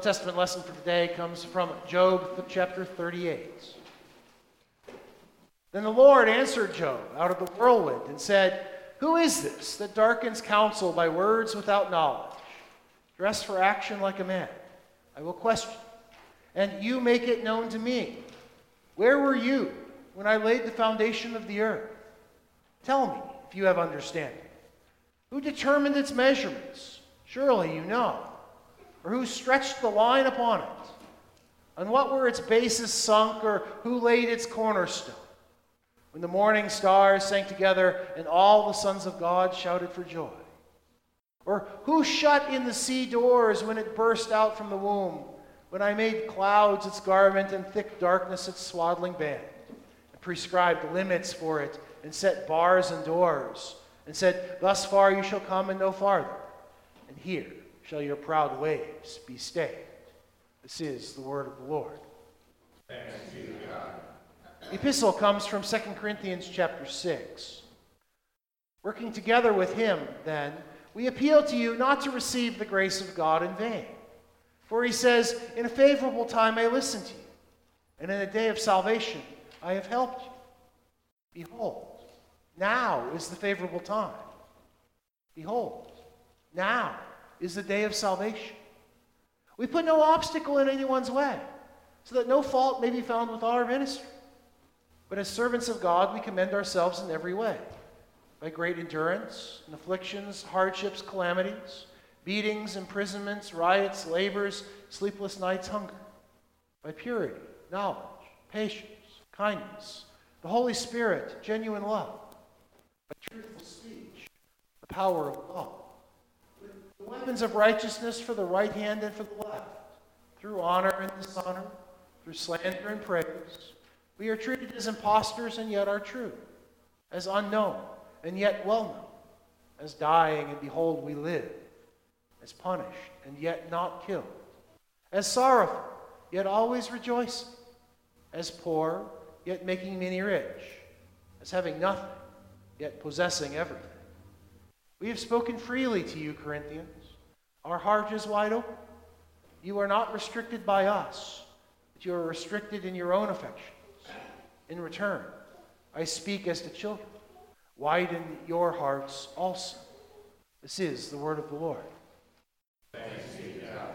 Old Testament lesson for today comes from Job chapter 38. Then the Lord answered Job out of the whirlwind and said, "Who is this that darkens counsel by words without knowledge? Dressed for action like a man, I will question, and you make it known to me. Where were you when I laid the foundation of the earth? Tell me if you have understanding. Who determined its measurements? Surely you know. Or who stretched the line upon it? On what were its bases sunk, or who laid its cornerstone? When the morning stars sang together, and all the sons of God shouted for joy? Or who shut in the sea doors when it burst out from the womb, when I made clouds its garment and thick darkness its swaddling band, and prescribed limits for it, and set bars and doors, and said, thus far you shall come and no farther, and here shall your proud waves be stayed." This is the word of the Lord. Thanks be to God. The epistle comes from 2 Corinthians chapter 6. Working together with him, then, we appeal to you not to receive the grace of God in vain. For he says, "In a favorable time I listened to you, and in a day of salvation I have helped you. Behold, now is the favorable time. Behold, now is the day of salvation. We put no obstacle in anyone's way, so that no fault may be found with our ministry. But as servants of God, we commend ourselves in every way, by great endurance, in afflictions, hardships, calamities, beatings, imprisonments, riots, labors, sleepless nights, hunger, by purity, knowledge, patience, kindness, the Holy Spirit, genuine love, by truthful speech, the power of God, with the weapons of righteousness for the right hand and for the left, through honor and dishonor, through slander and praise. We are treated as impostors and yet are true, as unknown and yet well known, as dying and behold we live, as punished and yet not killed, as sorrowful yet always rejoicing, as poor yet making many rich, as having nothing yet possessing everything. We have spoken freely to you, Corinthians. Our heart is wide open. You are not restricted by us, but you are restricted in your own affections. In return, I speak as to children. Widen your hearts also. This is the word of the Lord. Thanks be to God.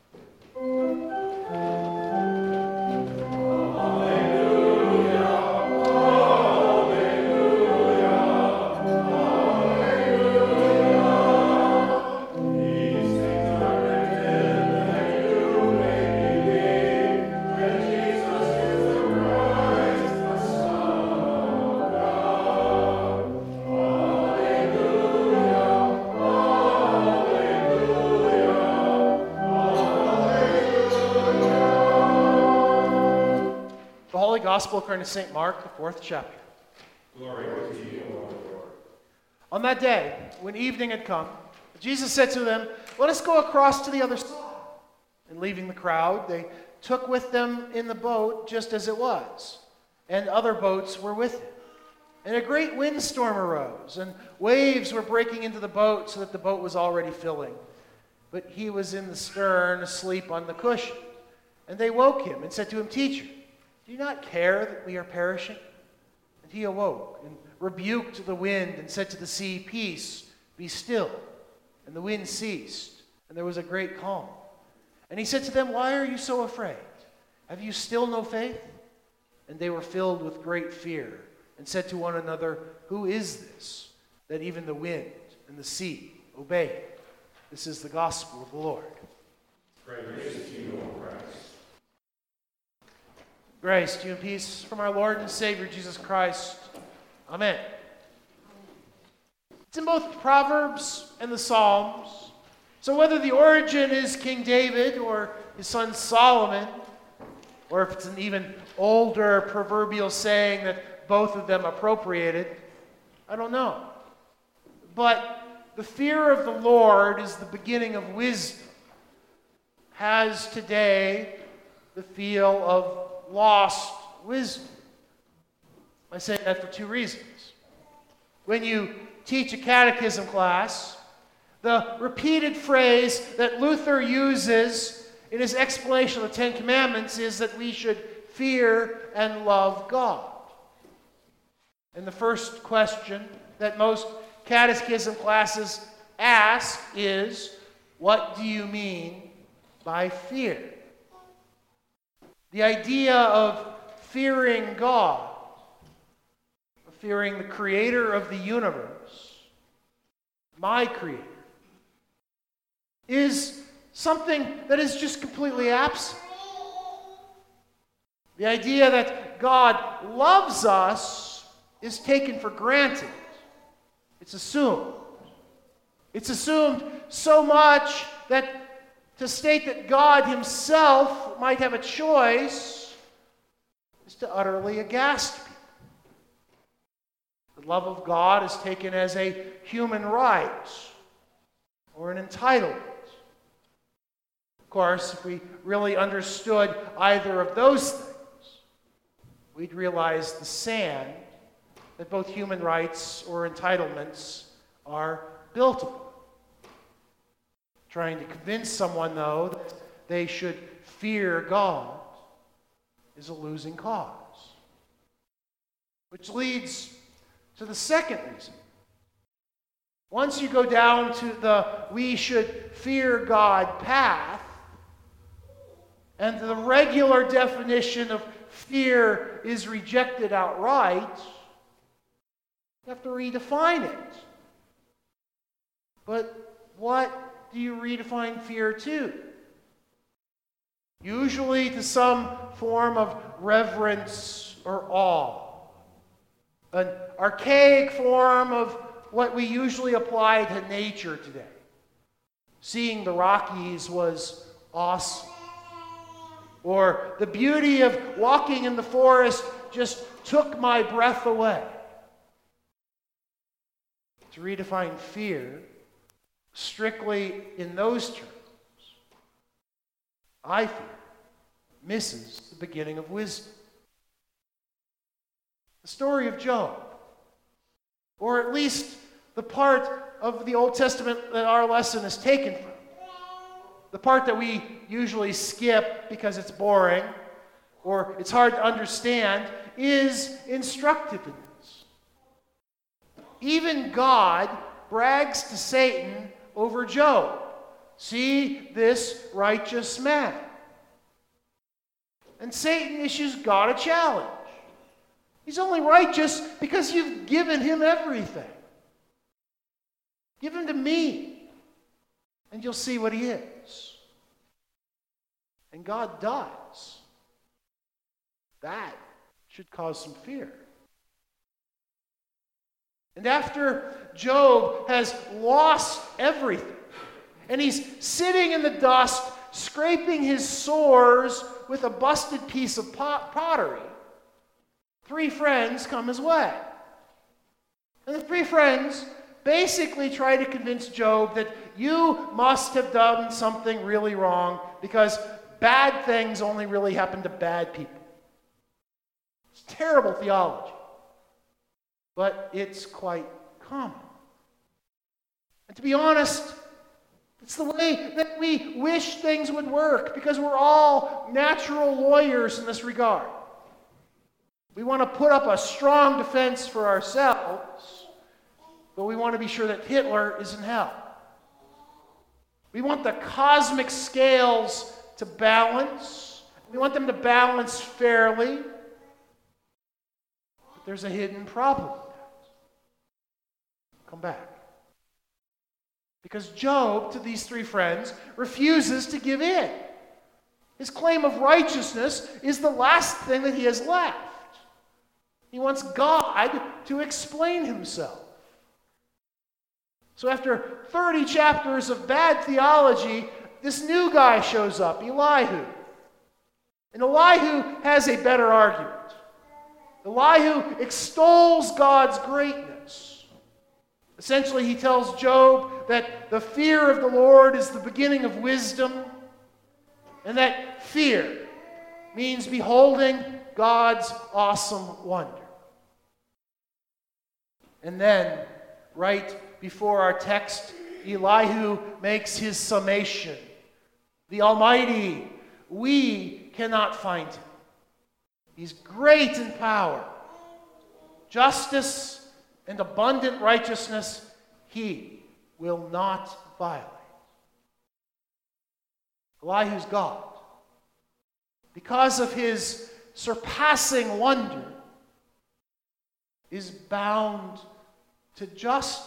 Gospel according to St. Mark, the 4th chapter. Glory to you, O Lord. On that day, when evening had come, Jesus said to them, "Let us go across to the other side." And leaving the crowd, they took with them in the boat just as it was, and other boats were with him. And a great windstorm arose, and waves were breaking into the boat so that the boat was already filling. But he was in the stern, asleep on the cushion. And they woke him and said to him, "Teacher, do you not care that we are perishing?" And he awoke and rebuked the wind and said to the sea, "Peace, be still." And the wind ceased, and there was a great calm. And he said to them, "Why are you so afraid? Have you still no faith?" And they were filled with great fear and said to one another, "Who is this, that even the wind and the sea obey him?" This is the gospel of the Lord. Praise to you, O Christ. Grace to you and peace from our Lord and Savior Jesus Christ. Amen. It's in both Proverbs and the Psalms. So whether the origin is King David or his son Solomon, or if it's an even older proverbial saying that both of them appropriated, I don't know. But the fear of the Lord is the beginning of wisdom. Has today the feel of lost wisdom. I say that for two reasons. When you teach a catechism class, the repeated phrase that Luther uses in his explanation of the Ten Commandments is that we should fear and love God. And the first question that most catechism classes ask is, what do you mean by fear? The idea of fearing God, of fearing the creator of the universe, my creator, is something that is just completely absent. The idea that God loves us is taken for granted. It's assumed. It's assumed so much that to state that God himself might have a choice is to utterly aghast people. The love of God is taken as a human right or an entitlement. Of course, if we really understood either of those things, we'd realize the sand that both human rights or entitlements are built upon. Trying to convince someone, though, that they should fear God is a losing cause. Which leads to the second reason. Once you go down to the we should fear God path, and the regular definition of fear is rejected outright, you have to redefine it. But what do you redefine fear to? Usually to some form of reverence or awe. An archaic form of what we usually apply to nature today. Seeing the Rockies was awesome. Or the beauty of walking in the forest just took my breath away. To redefine fear strictly in those terms, I fear, misses the beginning of wisdom. The story of Job, or at least the part of the Old Testament that our lesson is taken from, the part that we usually skip because it's boring or it's hard to understand, is instructive in this. Even God brags to Satan over Job. See this righteous man. And Satan issues God a challenge. He's only righteous because you've given him everything. Give him to me, and you'll see what he is. And God does. That should cause some fear. And after Job has lost everything, and he's sitting in the dust, scraping his sores with a busted piece of pottery, 3 friends come his way. And the 3 friends basically try to convince Job that you must have done something really wrong because bad things only really happen to bad people. It's terrible theology, but it's quite common. And to be honest, it's the way that we wish things would work because we're all natural lawyers in this regard. We want to put up a strong defense for ourselves, but we want to be sure that Hitler is in hell. We want the cosmic scales to balance. We want them to balance fairly. But there's a hidden problem with that. Come back. Because Job, to these 3 friends, refuses to give in. His claim of righteousness is the last thing that he has left. He wants God to explain himself. So after 30 chapters of bad theology, this new guy shows up, Elihu. And Elihu has a better argument. Elihu extols God's greatness. Essentially, he tells Job that the fear of the Lord is the beginning of wisdom, and that fear means beholding God's awesome wonder. And then, right before our text, Elihu makes his summation the Almighty, we cannot find him. He's great in power. Justice and abundant righteousness he will not violate. Elihu's God, because of his surpassing wonder, is bound to justice.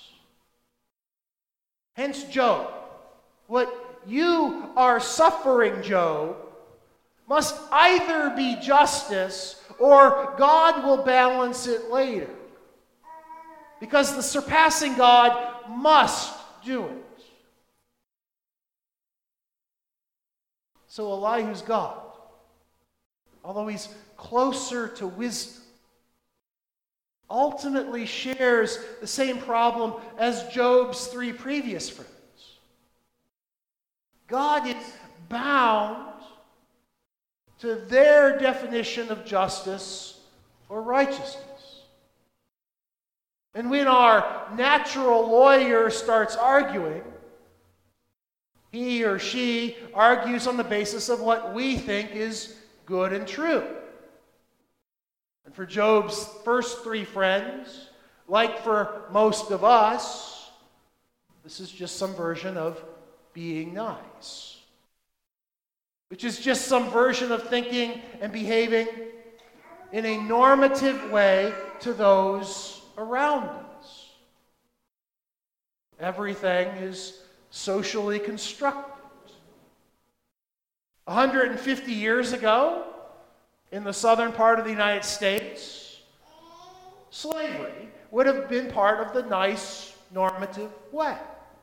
Hence, Job, what you are suffering, Job, must either be justice or God will balance it later. Because the surpassing God must do it. So Elihu's God, although he's closer to wisdom, ultimately shares the same problem as Job's three previous friends. God is bound to their definition of justice or righteousness. And when our natural lawyer starts arguing, he or she argues on the basis of what we think is good and true. And for Job's first three friends, like for most of us, this is just some version of being nice, which is just some version of thinking and behaving in a normative way to those around us. Everything is socially constructed. 150 years ago, in the southern part of the United States, slavery would have been part of the nice, normative way.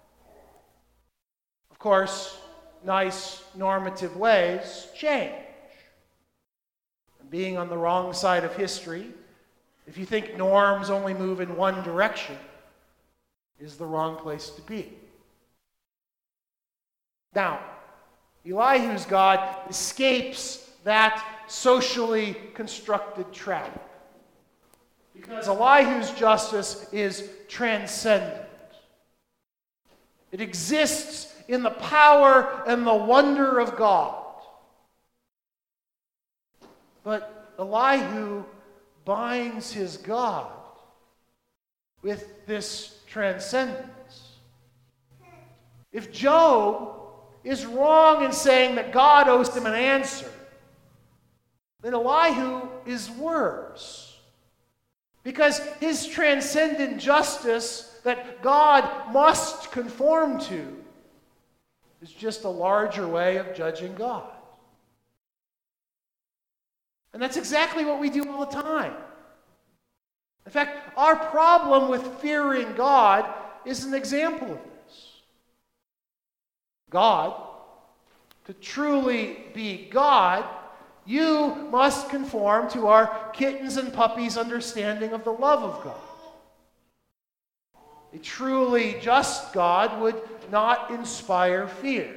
Of course, nice, normative ways change. And being on the wrong side of history, if you think norms only move in one direction, is the wrong place to be. Now, Elihu's God escapes that socially constructed trap, because Elihu's justice is transcendent. It exists in the power and the wonder of God. But Elihu binds his God with this transcendence. If Job is wrong in saying that God owes him an answer, then Elihu is worse. Because his transcendent justice that God must conform to is just a larger way of judging God. And that's exactly what we do all the time. In fact, our problem with fearing God is an example of this. God, to truly be God, you must conform to our kittens and puppies' understanding of the love of God. A truly just God would not inspire fear.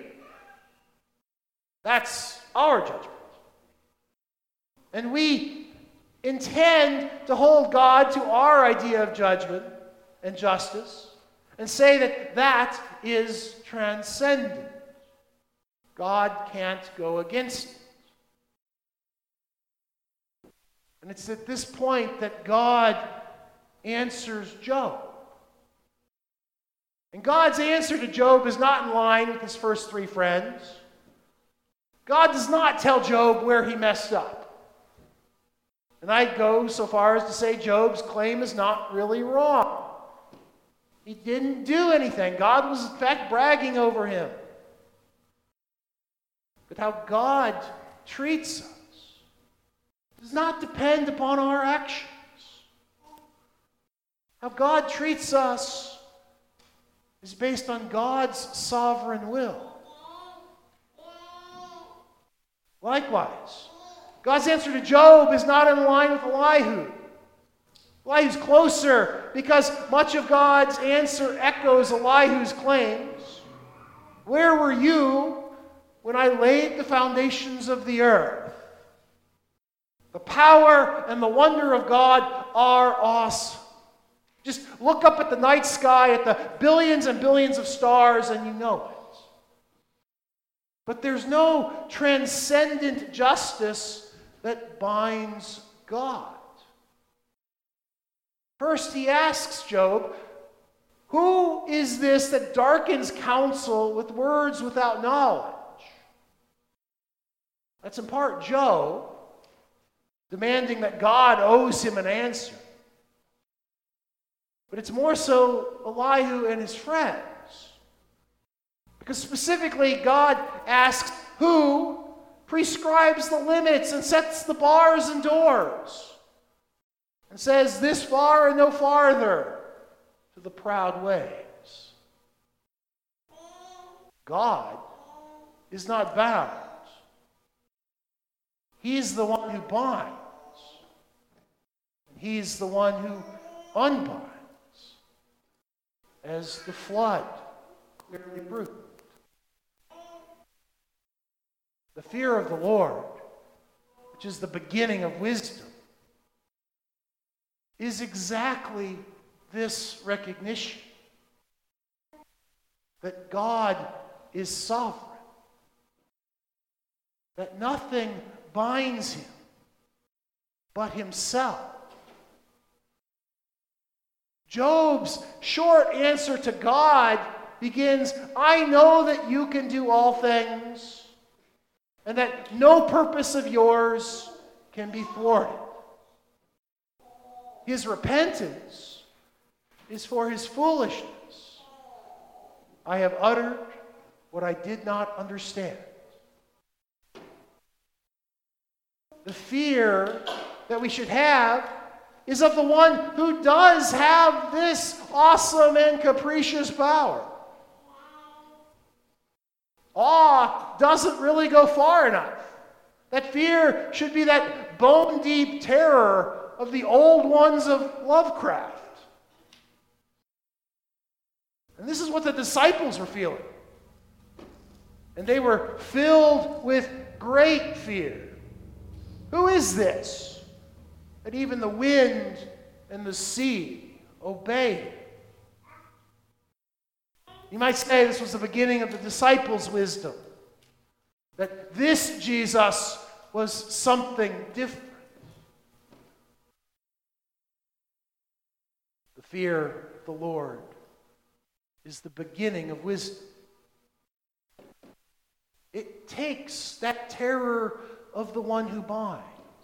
That's our judgment. And we intend to hold God to our idea of judgment and justice and say that that is transcendent. God can't go against it. And it's at this point that God answers Job. And God's answer to Job is not in line with his first three friends. God does not tell Job where he messed up. And I'd go so far as to say Job's claim is not really wrong. He didn't do anything. God was, in fact, bragging over him. But how God treats us does not depend upon our actions. How God treats us is based on God's sovereign will. Likewise, God's answer to Job is not in line with Elihu. Elihu's closer because much of God's answer echoes Elihu's claims. Where were you when I laid the foundations of the earth? The power and the wonder of God are awesome. Just look up at the night sky, at the billions and billions of stars, and you know it. But there's no transcendent justice that binds God. First, he asks Job, who is this that darkens counsel with words without knowledge? That's in part Job demanding that God owes him an answer. But it's more so Elihu and his friends. Because specifically, God asks who prescribes the limits and sets the bars and doors and says this far and no farther to the proud ways. God is not bound. He's the one who binds. And he's the one who unbinds, as the flood clearly proved. The fear of the Lord, which is the beginning of wisdom, is exactly this recognition that God is sovereign, that nothing binds him but himself. Job's short answer to God begins, I know that you can do all things, and that no purpose of yours can be thwarted. His repentance is for his foolishness. I have uttered what I did not understand. The fear that we should have is of the one who does have this awesome and capricious power. Awe doesn't really go far enough. That fear should be that bone-deep terror of the old ones of Lovecraft. And this is what the disciples were feeling. And they were filled with great fear. Who is this that even the wind and the sea obey him? You might say this was the beginning of the disciples' wisdom, that this Jesus was something different. The fear of the Lord is the beginning of wisdom. It takes that terror of the one who binds,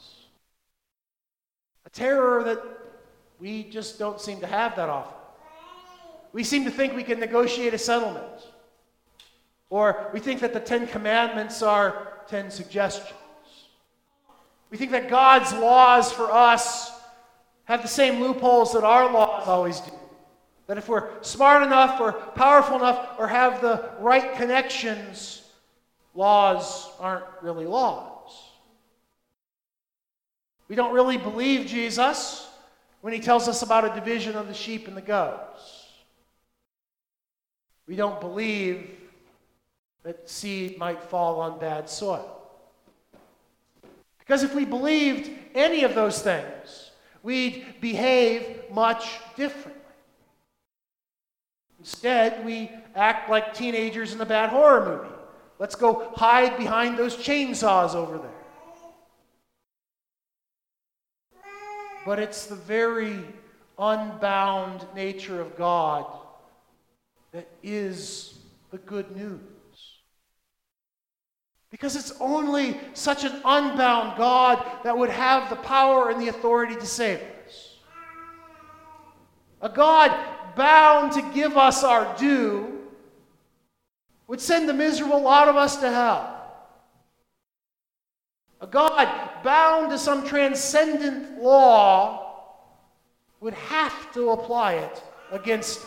a terror that we just don't seem to have that often. We seem to think we can negotiate a settlement. Or we think that the 10 Commandments are 10 suggestions. We think that God's laws for us have the same loopholes that our laws always do. That if we're smart enough or powerful enough or have the right connections, laws aren't really laws. We don't really believe Jesus when he tells us about a division of the sheep and the goats. We don't believe that seed might fall on bad soil. Because if we believed any of those things, we'd behave much differently. Instead, we act like teenagers in a bad horror movie. Let's go hide behind those chainsaws over there. But it's the very unbound nature of God that is the good news. Because it's only such an unbound God that would have the power and the authority to save us. A God bound to give us our due would send the miserable lot of us to hell. A God bound to some transcendent law would have to apply it against us.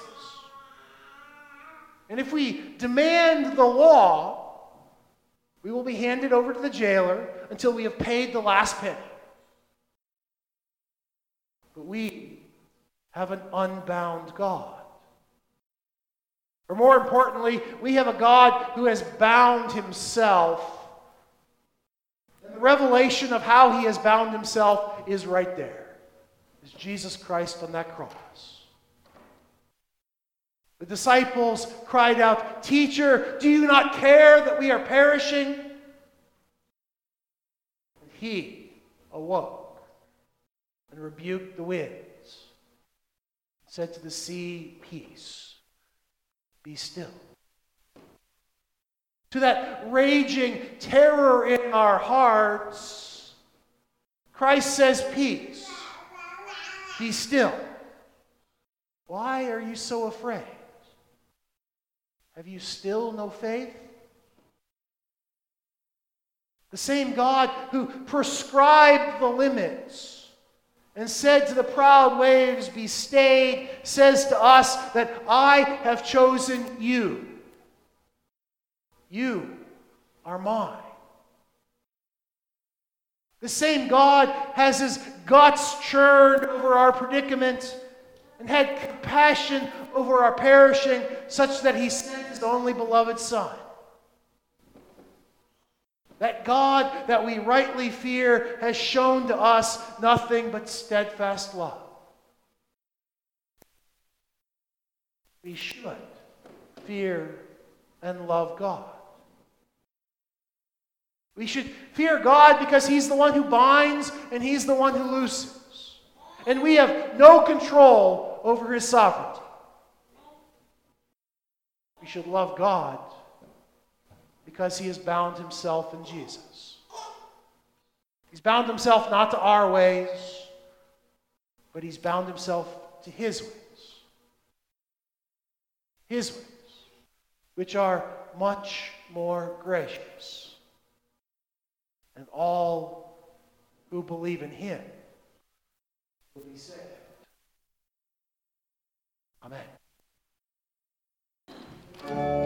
And if we demand the law, we will be handed over to the jailer until we have paid the last penny. But we have an unbound God. Or more importantly, we have a God who has bound himself. And the revelation of how he has bound himself is right there. Is Jesus Christ on that cross. The disciples cried out, "Teacher, do you not care that we are perishing?" And he awoke and rebuked the winds, and said to the sea, "Peace, be still." To that raging terror in our hearts, Christ says, "Peace, be still." Why are you so afraid? Have you still no faith? The same God who prescribed the limits and said to the proud waves, "Be stayed," says to us that I have chosen you. You are mine. The same God has his guts churned over our predicament and had compassion over our perishing, such that he sent his only beloved Son. That God that we rightly fear has shown to us nothing but steadfast love. We should fear and love God. We should fear God because he's the one who binds and he's the one who looses. And we have no control over his sovereignty. We should love God because he has bound himself in Jesus. He's bound himself not to our ways, but he's bound himself to his ways. His ways, which are much more gracious. And all who believe in him will be saved. Amen.